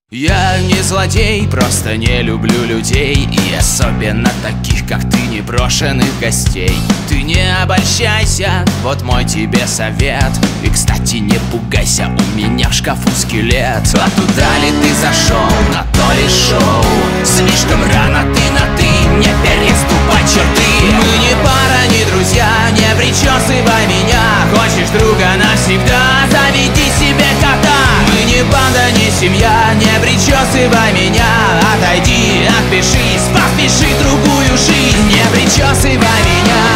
Я не злодей, просто не люблю людей, и особенно таких, как ты, непрошенных гостей. Ты не обольщайся, вот мой тебе совет. И, кстати, не пугайся, у меня в шкафу скелет. А туда ли ты зашел, на то ли шоу? Слишком рано ты на ты, не переступай черты. Мы не пара, не друзья, не причесывай меня. Хочешь друга навсегда, заведи себе кота. Мы не банда, не семья, не причесывай меня. Отойди, отпишись, поспеши другую жизнь. Не причесывай меня.